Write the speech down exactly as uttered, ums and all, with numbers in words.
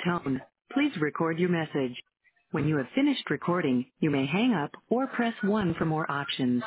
tone, please record your message. When you have finished recording, you may hang up or press one for more options.